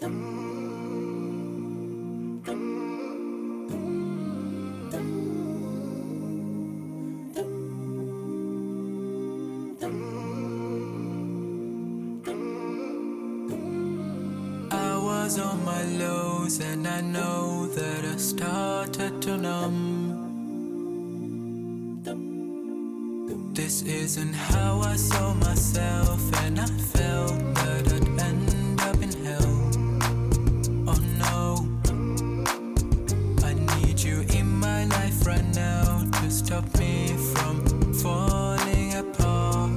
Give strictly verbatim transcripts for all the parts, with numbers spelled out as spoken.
I was on my lows and I know that I started to numb. This isn't how I saw myself, and I felt that I'd end up in hell. Oh no, I need you in my life right now to stop me from falling apart.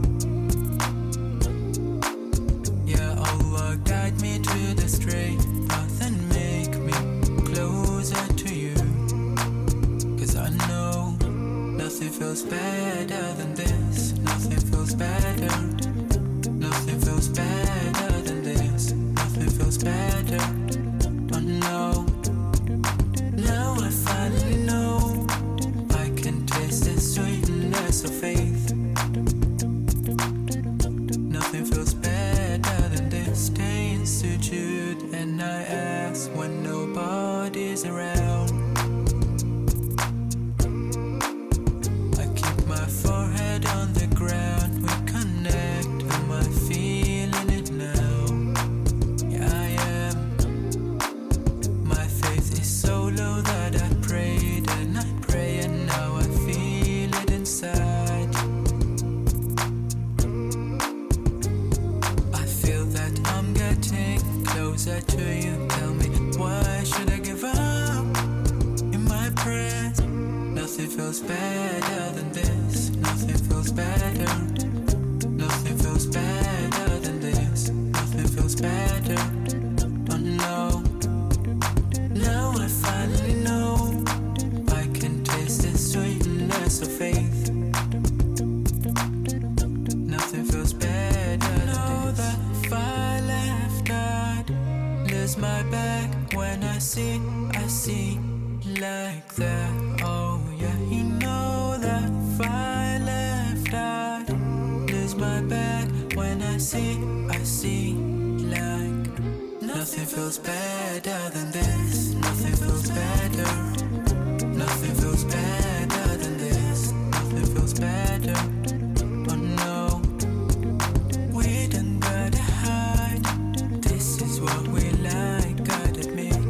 Yeah, Allah, guide me to the straight path and make me closer to you. Cause I know nothing feels better than this. Nothing feels better. Nothing feels better than this. Nothing feels better. Oh no. Now I finally know I can taste the sweetness of faith. Nothing feels better than this. Stay in sujood and I ask when nobody's around. I keep my forehead on the ground. We connect. Am I feeling it now? Yeah, I am. My faith is so low that I prayed and I pray, and now I feel it inside. I feel that I'm getting closer to you. Tell me, why should I give up in my prayers? Nothing feels better than this. Nothing feels better. Nothing feels better than this. Nothing feels better. Oh no. Now I finally know I can taste the sweetness of faith. Nothing feels better. Know that if I left, I'd lose my back. When I see, I see like that. Oh yeah, you know that if I left, I'd lose my back. When I see, I see like nothing feels better than this. Nothing feels better. Nothing feels better than this. Nothing feels better. Oh no, we don't gotta hide. This is what we like, gotta admit.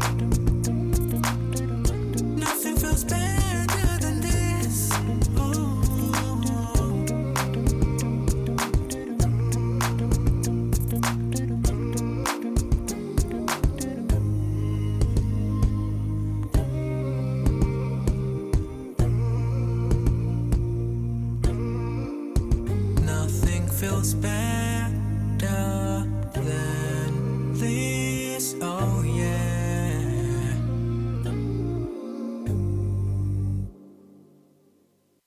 Nothing feels better than this. Oh. Nothing feels better than this. Oh.